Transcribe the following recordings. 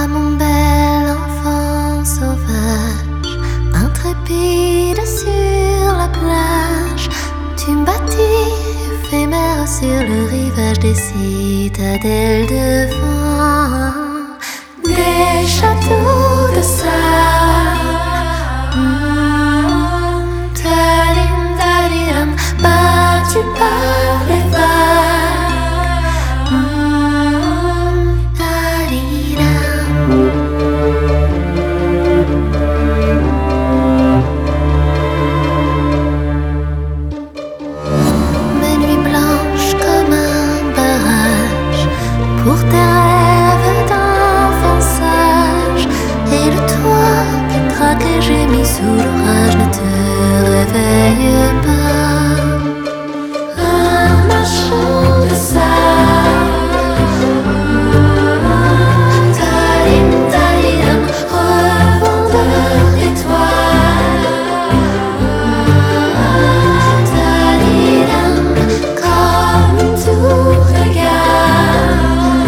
Ah mon bel enfant sauvage, intrépide sur la plage, tu me bâtis éphémère sur le rivage des citadelles de vent, des châteaux de sable, tadim tadiram, battus par les vagues, tadiram. Mes nuits blanches comme un barrage pour tes rêves d'enfant sage, et le toit qui craque et gémit sous l'orage ne te réveille pas. Un marchand de sable, tadim tadiram, revendeur d'étoiles, tadiram, comme une tour de gare,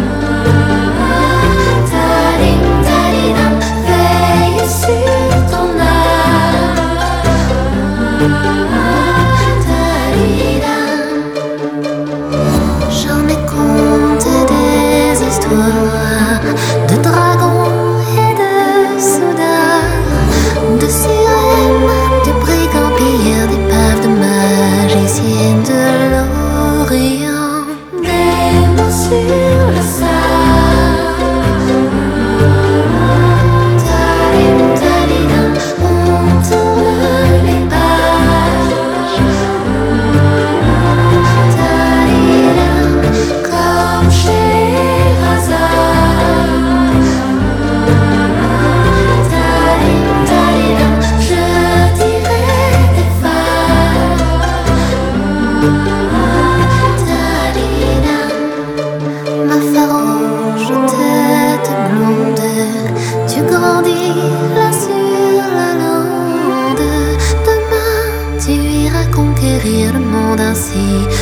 tadim tadiram, veille sur ton âme, tadiram. J'en ai compté des histoires de dragons et de soudards, de sirènes, de brigands pilleurs, d'épaves, de magiciennes de l'Orient, des mots sur le sable, tadim tadiram, on tourne les pages, tadiram, comme chez Hazard, tadim tadiram, je dirai des fables, tadiram. Ma farouche tête blonde, tu grandis là sur la lande. Demain tu iras conquérir le monde ainsi.